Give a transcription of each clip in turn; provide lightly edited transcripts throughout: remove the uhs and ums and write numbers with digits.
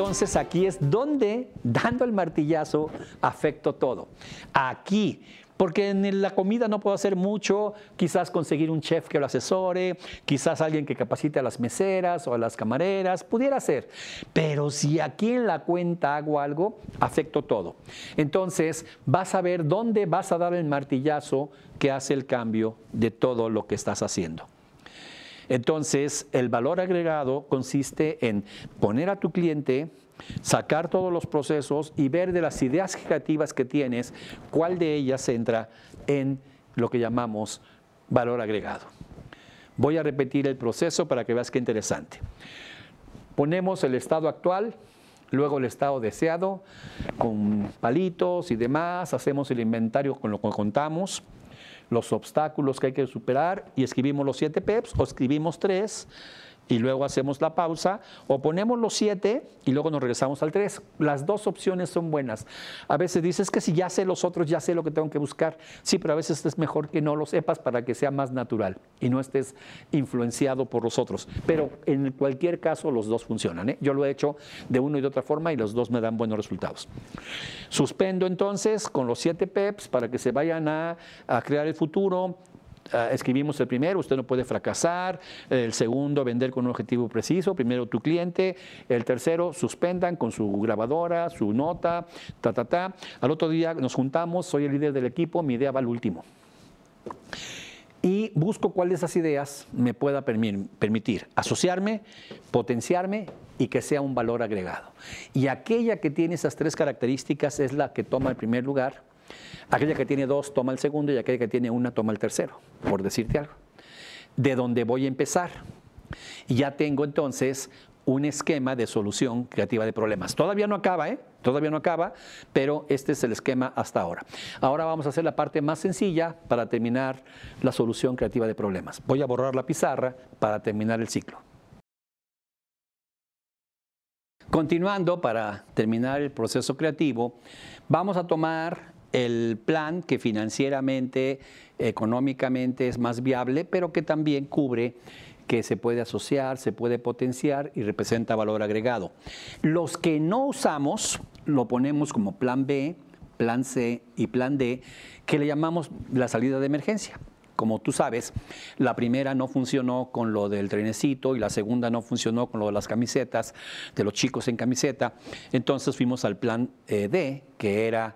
entonces aquí es donde, dando el martillazo, afecto todo. Aquí, porque en la comida no puedo hacer mucho, quizás conseguir un chef que lo asesore, quizás alguien que capacite a las meseras o a las camareras, pudiera ser. Pero si aquí en la cuenta hago algo, afecto todo. Entonces, vas a ver dónde vas a dar el martillazo que hace el cambio de todo lo que estás haciendo. Entonces, el valor agregado consiste en poner a tu cliente, sacar todos los procesos y ver de las ideas creativas que tienes, cuál de ellas entra en lo que llamamos valor agregado. Voy a repetir el proceso para que veas qué interesante. Ponemos el estado actual, luego el estado deseado, con palitos y demás, hacemos el inventario con lo que contamos, los obstáculos que hay que superar y escribimos los 7 PEPs o escribimos 3 y luego hacemos la pausa o ponemos los 7 y luego nos regresamos al 3. Las dos opciones son buenas. A veces dices que si ya sé los otros, ya sé lo que tengo que buscar. Sí, pero a veces es mejor que no lo sepas para que sea más natural y no estés influenciado por los otros. Pero en cualquier caso los dos funcionan, ¿eh? Yo lo he hecho de una y de otra forma y los dos me dan buenos resultados. Suspendo entonces con los 7 PEPs para que se vayan a crear el futuro. Escribimos el primero, usted no puede fracasar. El segundo, vender con un objetivo preciso. Primero tu cliente. El tercero, suspendan con su grabadora, su nota, Al otro día nos juntamos, soy el líder del equipo, mi idea va al último. Y busco cuál de esas ideas me pueda permitir asociarme, potenciarme y que sea un valor agregado. Y aquella que tiene esas 3 características es la que toma el primer lugar. Aquella que tiene 2 toma el segundo y aquella que tiene 1 toma el tercero, por decirte algo. De donde voy a empezar. Y ya tengo entonces un esquema de solución creativa de problemas. Todavía no acaba, Todavía no acaba, pero este es el esquema hasta ahora. Ahora vamos a hacer la parte más sencilla para terminar la solución creativa de problemas. Voy a borrar la pizarra para terminar el ciclo. Continuando, para terminar el proceso creativo, vamos a tomar el plan que financieramente, económicamente es más viable, pero que también cubre que se puede asociar, se puede potenciar y representa valor agregado. Los que no usamos lo ponemos como plan B, plan C y plan D, que le llamamos la salida de emergencia. Como tú sabes, la primera no funcionó con lo del trenecito y la segunda no funcionó con lo de las camisetas, de los chicos en camiseta. Entonces fuimos al plan D, que era,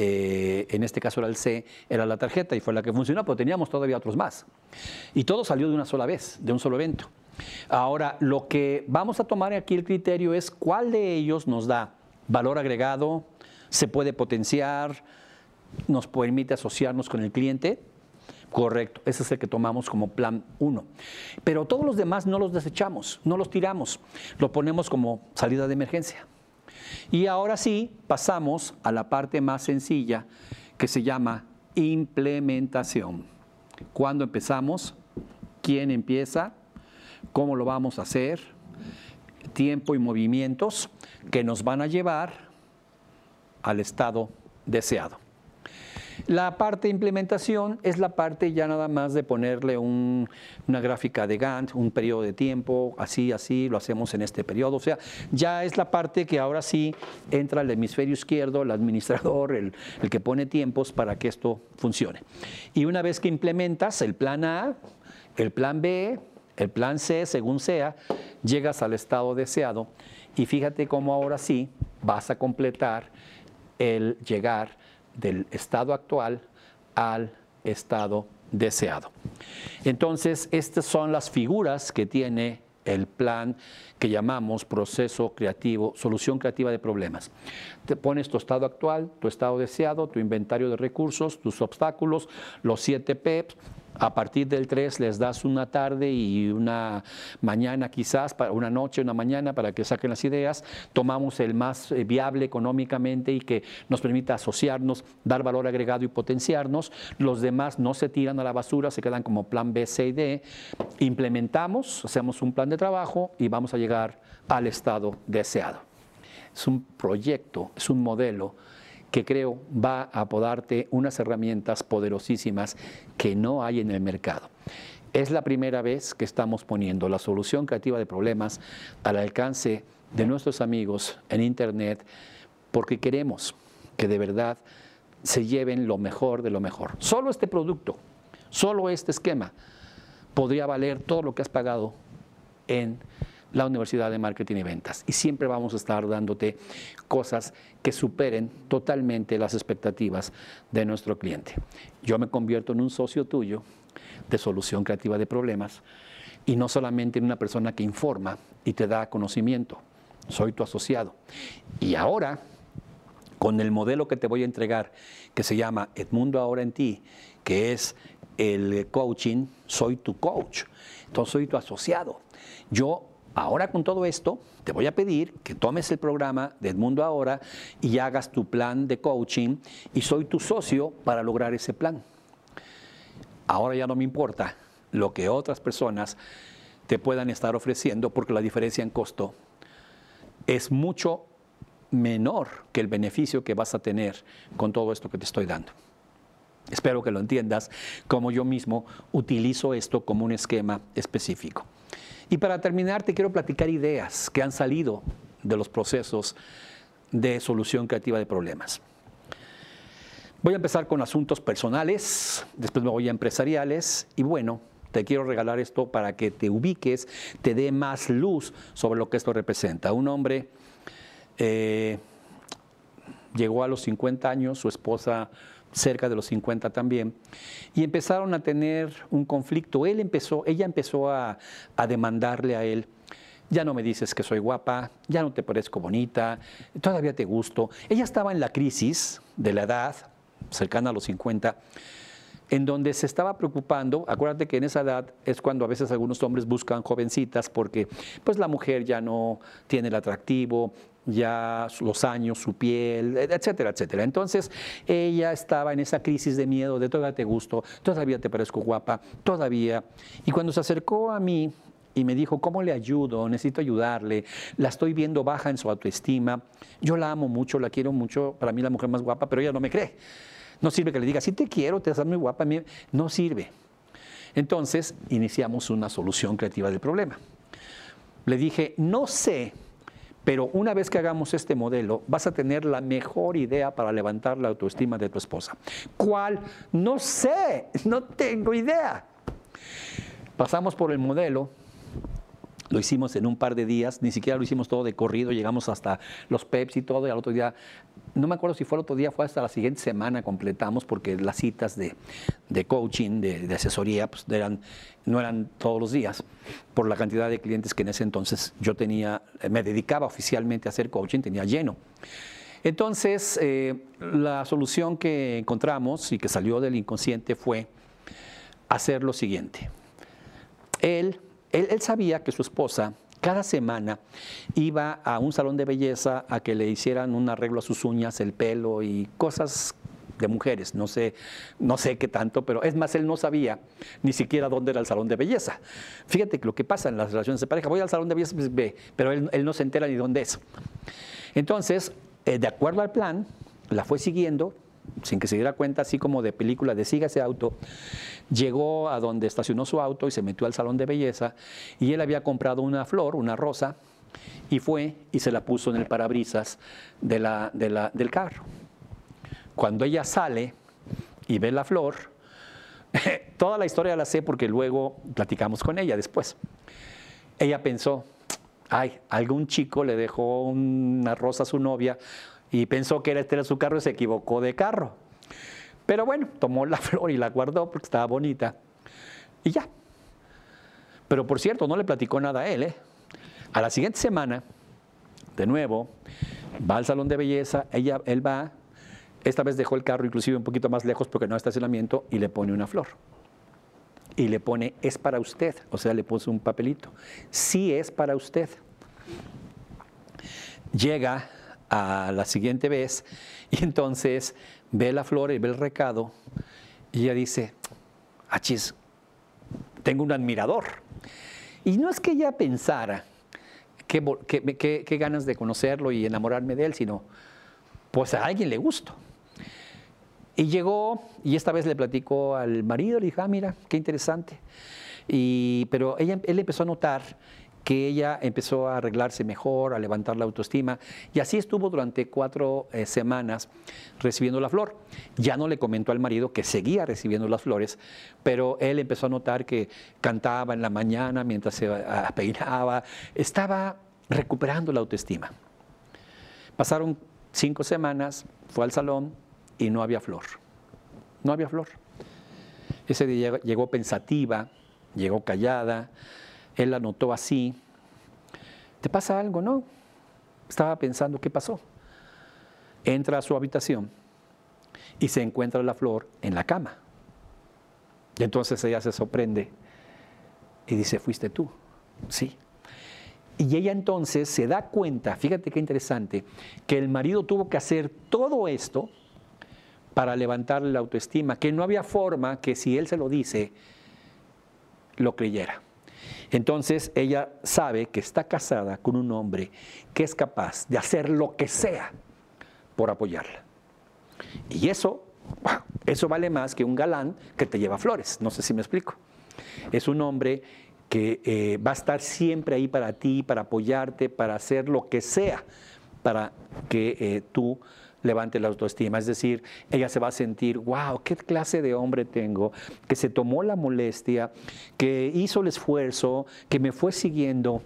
en este caso era el C, era la tarjeta y fue la que funcionó, pero teníamos todavía otros más. Y todo salió de una sola vez, de un solo evento. Ahora, lo que vamos a tomar aquí el criterio es cuál de ellos nos da valor agregado, se puede potenciar, nos permite asociarnos con el cliente. Correcto, ese es el que tomamos como plan 1. Pero todos los demás no los desechamos, no los tiramos, lo ponemos como salida de emergencia. Y ahora sí, pasamos a la parte más sencilla que se llama implementación. ¿Cuándo empezamos? ¿Quién empieza? ¿Cómo lo vamos a hacer? Tiempo y movimientos que nos van a llevar al estado deseado. La parte de implementación es la parte ya nada más de ponerle una gráfica de Gantt, un periodo de tiempo, así, lo hacemos en este periodo. O sea, ya es la parte que ahora sí entra el hemisferio izquierdo, el administrador, el que pone tiempos para que esto funcione. Y una vez que implementas el plan A, el plan B, el plan C, según sea, llegas al estado deseado y fíjate cómo ahora sí vas a completar el llegar del estado actual al estado deseado. Entonces, estas son las figuras que tiene el plan que llamamos proceso creativo, solución creativa de problemas. Te pones tu estado actual, tu estado deseado, tu inventario de recursos, tus obstáculos, los 7 PEPs. A partir del 3 les das una tarde y una mañana quizás, una noche, una mañana para que saquen las ideas. Tomamos el más viable económicamente y que nos permita asociarnos, dar valor agregado y potenciarnos. Los demás no se tiran a la basura, se quedan como plan B, C y D. Implementamos, hacemos un plan de trabajo y vamos a llegar al estado deseado. Es un proyecto, es un modelo que creo va a darte unas herramientas poderosísimas que no hay en el mercado. Es la primera vez que estamos poniendo la solución creativa de problemas al alcance de nuestros amigos en Internet porque queremos que de verdad se lleven lo mejor de lo mejor. Solo este producto, solo este esquema podría valer todo lo que has pagado en la Universidad de Marketing y Ventas. Y siempre vamos a estar dándote cosas que superen totalmente las expectativas de nuestro cliente. Yo me convierto en un socio tuyo de solución creativa de problemas y no solamente en una persona que informa y te da conocimiento. Soy tu asociado. Y ahora, con el modelo que te voy a entregar, que se llama Edmundo Ahora en Ti, que es el coaching, soy tu coach. Entonces soy tu asociado. Yo ahora con todo esto te voy a pedir que tomes el programa de Edmundo Ahora y hagas tu plan de coaching y soy tu socio para lograr ese plan. Ahora ya no me importa lo que otras personas te puedan estar ofreciendo porque la diferencia en costo es mucho menor que el beneficio que vas a tener con todo esto que te estoy dando. Espero que lo entiendas, como yo mismo utilizo esto como un esquema específico. Y para terminar, te quiero platicar ideas que han salido de los procesos de solución creativa de problemas. Voy a empezar con asuntos personales, después me voy a empresariales y bueno, te quiero regalar esto para que te ubiques, te dé más luz sobre lo que esto representa. Un hombre llegó a los 50 años, su esposa cerca de los 50 también, y empezaron a tener un conflicto. Ella empezó a demandarle a él: ya no me dices que soy guapa, ya no te parezco bonita, todavía te gusto. Ella estaba en la crisis de la edad, cercana a los 50, en donde se estaba preocupando. Acuérdate que en esa edad es cuando a veces algunos hombres buscan jovencitas porque pues la mujer ya no tiene el atractivo, ya los años, su piel, etcétera, etcétera. Entonces ella estaba en esa crisis de miedo, de todavía te gusto, todavía te parezco guapa, todavía. Y cuando se acercó a mí y me dijo: ¿cómo le ayudo? Necesito ayudarle, la estoy viendo baja en su autoestima, yo la amo mucho, la quiero mucho, para mí la mujer más guapa, pero ella no me cree. No sirve que le diga: sí te quiero, te estás muy guapa, no sirve. Entonces iniciamos una solución creativa del problema. Le dije: no sé, pero una vez que hagamos este modelo, vas a tener la mejor idea para levantar la autoestima de tu esposa. ¿Cuál? No sé, no tengo idea. Pasamos por el modelo. Lo hicimos en un par de días, ni siquiera lo hicimos todo de corrido, llegamos hasta los Pepsi y todo, y al otro día, no me acuerdo si fue el otro día, fue hasta la siguiente semana completamos, porque las citas de coaching, de asesoría, pues no eran todos los días, por la cantidad de clientes que en ese entonces yo tenía, me dedicaba oficialmente a hacer coaching, tenía lleno. Entonces, la solución que encontramos y que salió del inconsciente fue hacer lo siguiente. Él sabía que su esposa cada semana iba a un salón de belleza a que le hicieran un arreglo a sus uñas, el pelo y cosas de mujeres. No sé qué tanto, pero es más, él no sabía ni siquiera dónde era el salón de belleza. Fíjate que lo que pasa en las relaciones de pareja: voy al salón de belleza, pues ve, pero él no se entera ni dónde es. Entonces, de acuerdo al plan, la fue siguiendo, sin que se diera cuenta, así como de película de siga ese auto. Llegó a donde estacionó su auto y se metió al salón de belleza, y él había comprado una flor, una rosa, y fue y se la puso en el parabrisas del carro. Cuando ella sale y ve la flor, toda la historia la sé porque luego platicamos con ella después. Ella pensó: ay, algún chico le dejó una rosa a su novia y pensó que este era su carro y se equivocó de carro. Pero bueno, tomó la flor y la guardó porque estaba bonita y ya. Pero por cierto, no le platicó nada a él, ¿eh? A la siguiente semana, de nuevo, va al salón de belleza, él va, esta vez dejó el carro inclusive un poquito más lejos porque no hay estacionamiento, y le pone una flor. Y le pone: es para usted. O sea, le puso un papelito: sí, es para usted. Llega a la siguiente vez y entonces ve la flor y ve el recado y ella dice: achis, tengo un admirador. Y no es que ella pensara qué ganas de conocerlo y enamorarme de él, sino pues a alguien le gustó. Y llegó y esta vez le platicó al marido, le dijo: ah, mira, qué interesante. Pero él empezó a notar que ella empezó a arreglarse mejor, a levantar la autoestima, y así estuvo durante 4 semanas recibiendo la flor. Ya no le comentó al marido que seguía recibiendo las flores, pero él empezó a notar que cantaba en la mañana mientras se peinaba, estaba recuperando la autoestima. Pasaron 5 semanas, fue al salón y no había flor. No había flor. Ese día llegó pensativa, llegó callada, él la notó así. ¿Te pasa algo? No. Estaba pensando, ¿qué pasó? Entra a su habitación y se encuentra la flor en la cama. Y entonces ella se sorprende y dice, ¿fuiste tú? Sí. Y ella entonces se da cuenta, fíjate qué interesante, que el marido tuvo que hacer todo esto para levantarle la autoestima, que no había forma que si él se lo dice, lo creyera. Entonces ella sabe que está casada con un hombre que es capaz de hacer lo que sea por apoyarla. Y eso vale más que un galán que te lleva flores, no sé si me explico. Es un hombre que va a estar siempre ahí para ti, para apoyarte, para hacer lo que sea para que tú levantes la autoestima. Es decir, ella se va a sentir, wow, qué clase de hombre tengo, que se tomó la molestia, que hizo el esfuerzo, que me fue siguiendo,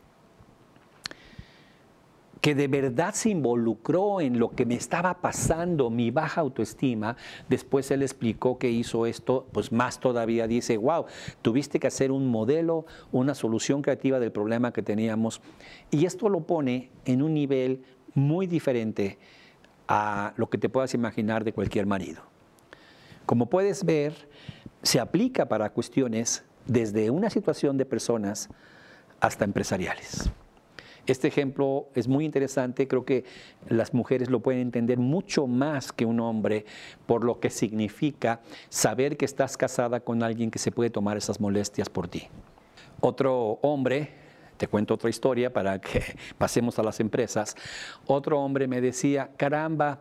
que de verdad se involucró en lo que me estaba pasando, mi baja autoestima. Después él explicó que hizo esto, pues más todavía dice, wow, tuviste que hacer un modelo, una solución creativa del problema que teníamos. Y esto lo pone en un nivel muy diferente a lo que te puedas imaginar de cualquier marido. Como puedes ver, se aplica para cuestiones desde una situación de personas hasta empresariales. Este ejemplo es muy interesante, creo que las mujeres lo pueden entender mucho más que un hombre por lo que significa saber que estás casada con alguien que se puede tomar esas molestias por ti. Otro hombre, te cuento otra historia para que pasemos a las empresas, otro hombre me decía, caramba,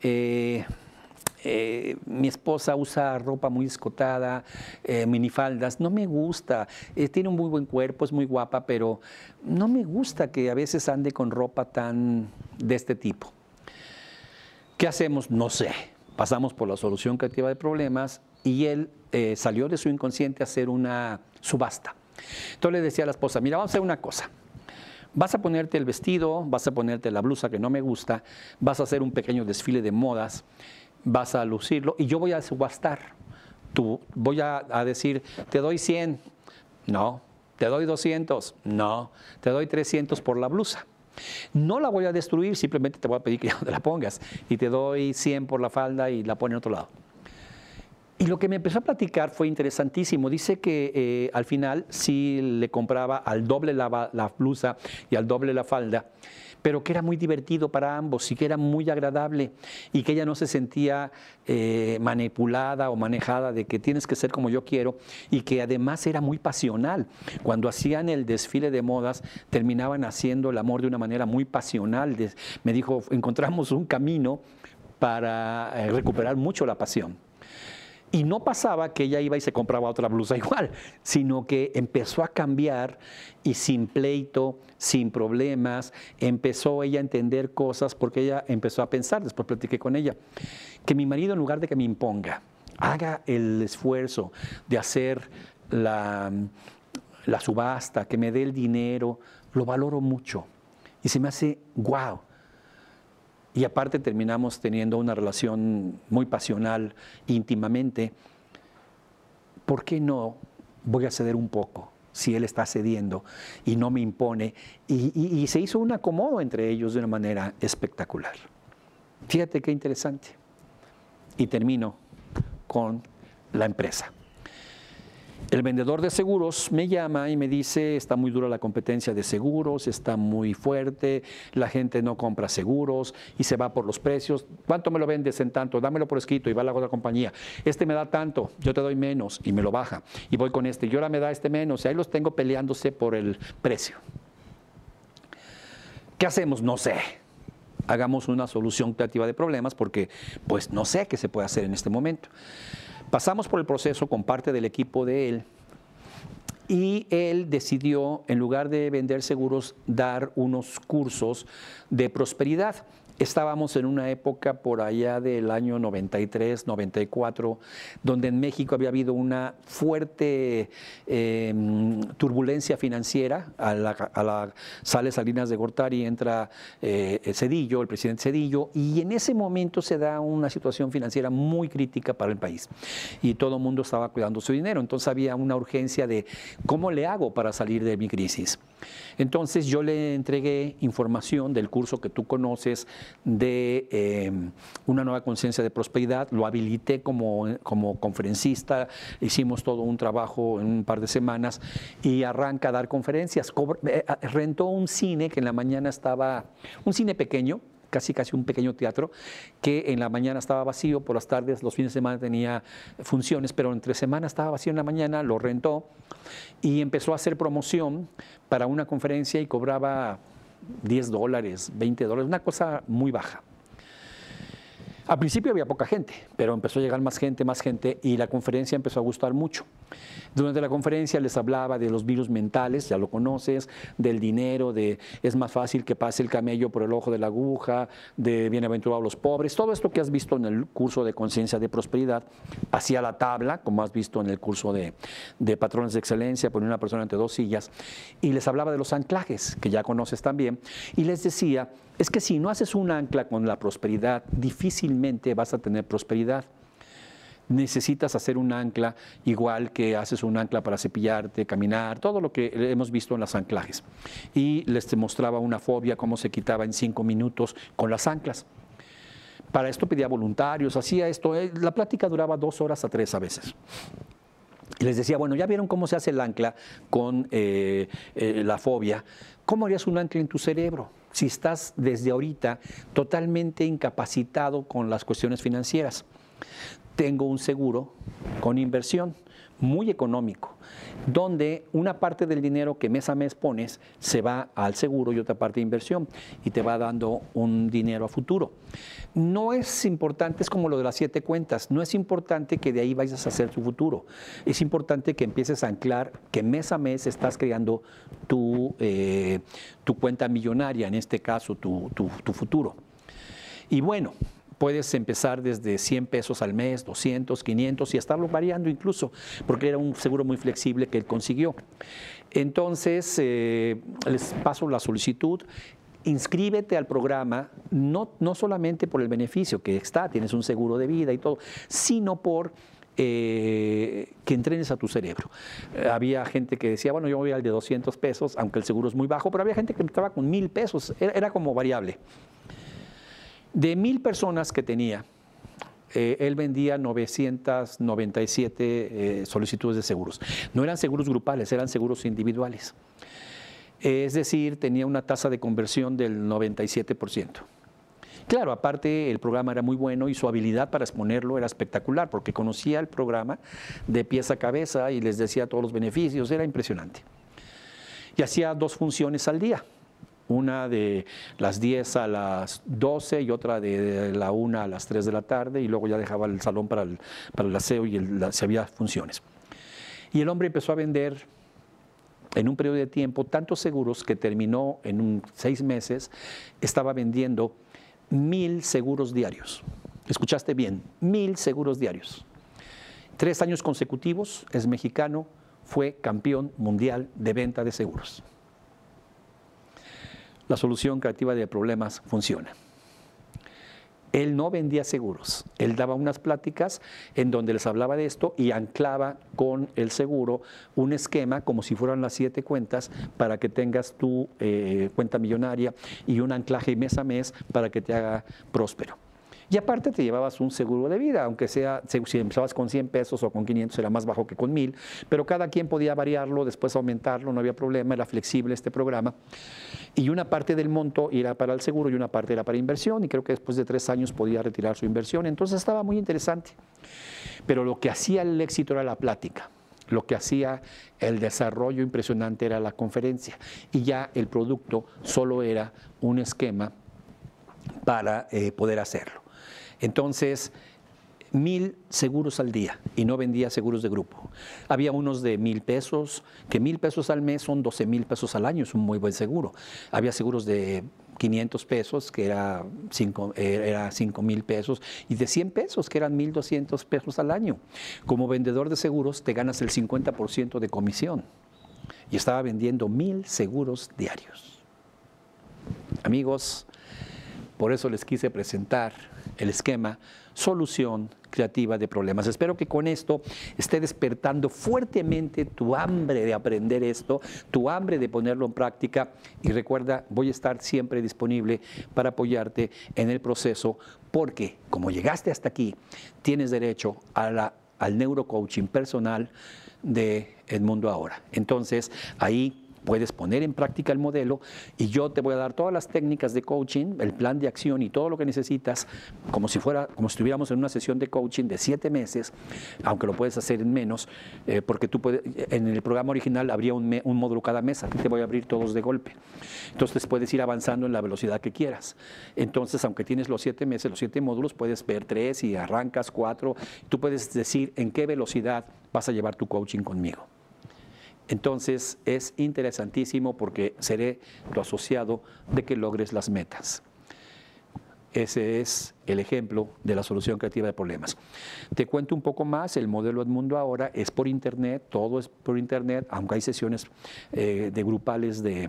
mi esposa usa ropa muy escotada, minifaldas, no me gusta, tiene un muy buen cuerpo, es muy guapa, pero no me gusta que a veces ande con ropa tan de este tipo. ¿Qué hacemos? No sé. Pasamos por la solución creativa de problemas y él salió de su inconsciente a hacer una subasta. Entonces le decía a la esposa, mira, vamos a hacer una cosa. Vas a ponerte el vestido, vas a ponerte la blusa que no me gusta, vas a hacer un pequeño desfile de modas, vas a lucirlo y yo voy a subastar. Voy a decir, te doy 100, no, te doy 200, no, te doy 300 por la blusa. No la voy a destruir, simplemente te voy a pedir que ya no te la pongas y te doy 100 por la falda y la pone en otro lado. Y lo que me empezó a platicar fue interesantísimo. Dice que al final sí le compraba al doble la blusa y al doble la falda, pero que era muy divertido para ambos y que era muy agradable y que ella no se sentía manipulada o manejada de que tienes que ser como yo quiero y que además era muy pasional. Cuando hacían el desfile de modas terminaban haciendo el amor de una manera muy pasional. Me dijo, encontramos un camino para recuperar mucho la pasión. Y no pasaba que ella iba y se compraba otra blusa igual, sino que empezó a cambiar y sin pleito, sin problemas, empezó ella a entender cosas porque ella empezó a pensar, después platiqué con ella, que mi marido en lugar de que me imponga, haga el esfuerzo de hacer la subasta, que me dé el dinero, lo valoro mucho. Y se me hace guau. Y aparte terminamos teniendo una relación muy pasional, íntimamente. ¿Por qué no voy a ceder un poco si él está cediendo y no me impone? Y se hizo un acomodo entre ellos de una manera espectacular. Fíjate qué interesante. Y termino con la empresa. El vendedor de seguros me llama y me dice, está muy dura la competencia de seguros, está muy fuerte, la gente no compra seguros y se va por los precios. ¿Cuánto me lo vendes en tanto? Dámelo por escrito y va a la otra compañía. Este me da tanto, yo te doy menos y me lo baja. Y voy con este y ahora me da este menos y ahí los tengo peleándose por el precio. ¿Qué hacemos? No sé. Hagamos una solución creativa de problemas porque pues no sé qué se puede hacer en este momento. Pasamos por el proceso con parte del equipo de él y él decidió, en lugar de vender seguros, dar unos cursos de prosperidad. Estábamos en una época por allá del año 93, 94, donde en México había habido una fuerte turbulencia financiera. Sale Salinas de Gortari, entra Zedillo, el presidente Zedillo, y en ese momento se da una situación financiera muy crítica para el país. Y todo el mundo estaba cuidando su dinero, entonces había una urgencia de ¿cómo le hago para salir de mi crisis? Entonces yo le entregué información del curso que tú conoces de una nueva conciencia de prosperidad, lo habilité como conferencista, hicimos todo un trabajo en un par de semanas y arranca a dar conferencias. Rentó un cine que en la mañana estaba, un cine pequeño, casi un pequeño teatro, que en la mañana estaba vacío, por las tardes, los fines de semana tenía funciones, pero entre semana estaba vacío en la mañana, lo rentó y empezó a hacer promoción para una conferencia y cobraba $10, $20, una cosa muy baja. Al principio había poca gente, pero empezó a llegar más gente y la conferencia empezó a gustar mucho. Durante la conferencia les hablaba de los virus mentales, ya lo conoces, del dinero, de es más fácil que pase el camello por el ojo de la aguja, de bienaventurados los pobres, todo esto que has visto en el curso de conciencia de prosperidad, hacía la tabla, como has visto en el curso de patrones de excelencia, ponía una persona entre dos sillas, y les hablaba de los anclajes, que ya conoces también, y les decía, es que si no haces un ancla con la prosperidad, difícilmente vas a tener prosperidad. Necesitas hacer un ancla igual que haces un ancla para cepillarte, caminar, todo lo que hemos visto en los anclajes. Y les mostraba una fobia, cómo se quitaba en 5 minutos con las anclas. Para esto pedía voluntarios, hacía esto. La plática duraba 2 horas a 3 a veces. Y les decía, bueno, ya vieron cómo se hace el ancla con la fobia. ¿Cómo harías un ancla en tu cerebro si estás desde ahorita totalmente incapacitado con las cuestiones financieras? Tengo un seguro con inversión muy económico, donde una parte del dinero que mes a mes pones se va al seguro y otra parte de inversión y te va dando un dinero a futuro. No es importante, es como lo de las 7 cuentas, no es importante que de ahí vayas a hacer tu futuro, es importante que empieces a anclar que mes a mes estás creando tu cuenta millonaria, en este caso tu futuro. Y bueno, puedes empezar desde 100 pesos al mes, 200, 500 y estarlo variando incluso, porque era un seguro muy flexible que él consiguió. Entonces, les paso la solicitud. Inscríbete al programa, no solamente por el beneficio que está, tienes un seguro de vida y todo, sino por que entrenes a tu cerebro. Había gente que decía, bueno, yo voy al de 200 pesos, aunque el seguro es muy bajo, pero había gente que estaba con 1,000 pesos, era como variable. De 1,000 personas que tenía, él vendía 997 solicitudes de seguros. No eran seguros grupales, eran seguros individuales. Es decir, tenía una tasa de conversión del 97%. Claro, aparte el programa era muy bueno y su habilidad para exponerlo era espectacular, porque conocía el programa de pies a cabeza y les decía todos los beneficios, era impresionante. Y hacía 2 funciones al día. Una de las 10 a las 12 y otra de la 1 a las 3 de la tarde, y luego ya dejaba el salón para el aseo y si había funciones. Y el hombre empezó a vender en un periodo de tiempo tantos seguros que terminó en 6 meses, estaba vendiendo 1,000 seguros diarios. Escuchaste bien, 1,000 seguros diarios. 3 años consecutivos, es mexicano, fue campeón mundial de venta de seguros. La solución creativa de problemas funciona. Él no vendía seguros, él daba unas pláticas en donde les hablaba de esto y anclaba con el seguro un esquema como si fueran las 7 cuentas para que tengas tu cuenta millonaria y un anclaje mes a mes para que te haga próspero. Y aparte te llevabas un seguro de vida, aunque sea, si empezabas con 100 pesos o con 500 era más bajo que con 1,000, pero cada quien podía variarlo, después aumentarlo, no había problema, era flexible este programa. Y una parte del monto era para el seguro y una parte era para inversión, y creo que después de 3 años podía retirar su inversión, entonces estaba muy interesante. Pero lo que hacía el éxito era la plática, lo que hacía el desarrollo impresionante era la conferencia, y ya el producto solo era un esquema para poder hacerlo. Entonces, 1000 seguros al día y no vendía seguros de grupo. Había unos de 1000 pesos, que 1000 pesos al mes son 12,000 pesos al año, es un muy buen seguro. Había seguros de 500 pesos, que era 5,000 pesos, y de 100 pesos, que eran 1,200 pesos al año. Como vendedor de seguros, te ganas el 50% de comisión. Y estaba vendiendo 1000 seguros diarios. Amigos, por eso les quise presentar el esquema Solución Creativa de Problemas. Espero que con esto esté despertando fuertemente tu hambre de aprender esto, tu hambre de ponerlo en práctica. Y recuerda, voy a estar siempre disponible para apoyarte en el proceso, porque como llegaste hasta aquí, tienes derecho al neurocoaching personal de Edmundo Ahora. Entonces, ahí puedes poner en práctica el modelo y yo te voy a dar todas las técnicas de coaching, el plan de acción y todo lo que necesitas, como si estuviéramos en una sesión de coaching de 7 meses, aunque lo puedes hacer en menos, porque tú puedes, en el programa original habría un módulo cada mes, aquí te voy a abrir todos de golpe. Entonces puedes ir avanzando en la velocidad que quieras. Entonces, aunque tienes los 7 meses, los 7 módulos, puedes ver 3 y arrancas 4, tú puedes decir en qué velocidad vas a llevar tu coaching conmigo. Entonces es interesantísimo porque seré tu asociado de que logres las metas. Ese es el ejemplo de la solución creativa de problemas. Te cuento un poco más, el modelo Edmundo Ahora es por internet, todo es por internet, aunque hay sesiones de grupales de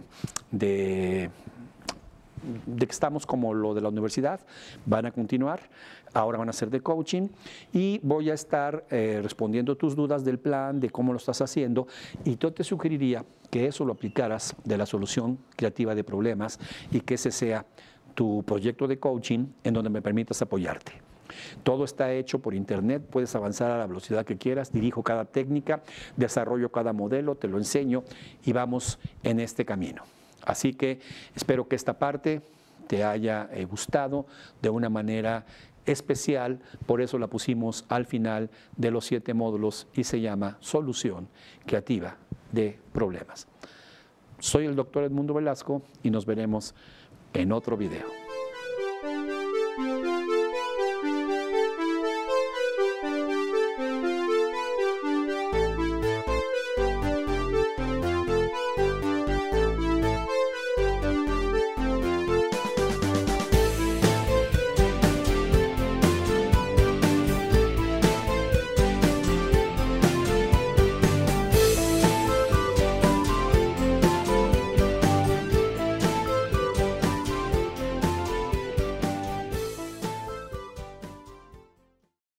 que estamos como lo de la universidad, van a continuar, ahora van a ser de coaching y voy a estar respondiendo tus dudas del plan, de cómo lo estás haciendo, y yo te sugeriría que eso lo aplicaras de la solución creativa de problemas y que ese sea tu proyecto de coaching en donde me permitas apoyarte. Todo está hecho por internet, puedes avanzar a la velocidad que quieras, dirijo cada técnica, desarrollo cada modelo, te lo enseño y vamos en este camino. Así que espero que esta parte te haya gustado de una manera especial, por eso la pusimos al final de los 7 módulos y se llama Solución Creativa de Problemas. Soy el doctor Edmundo Velasco y nos veremos en otro video.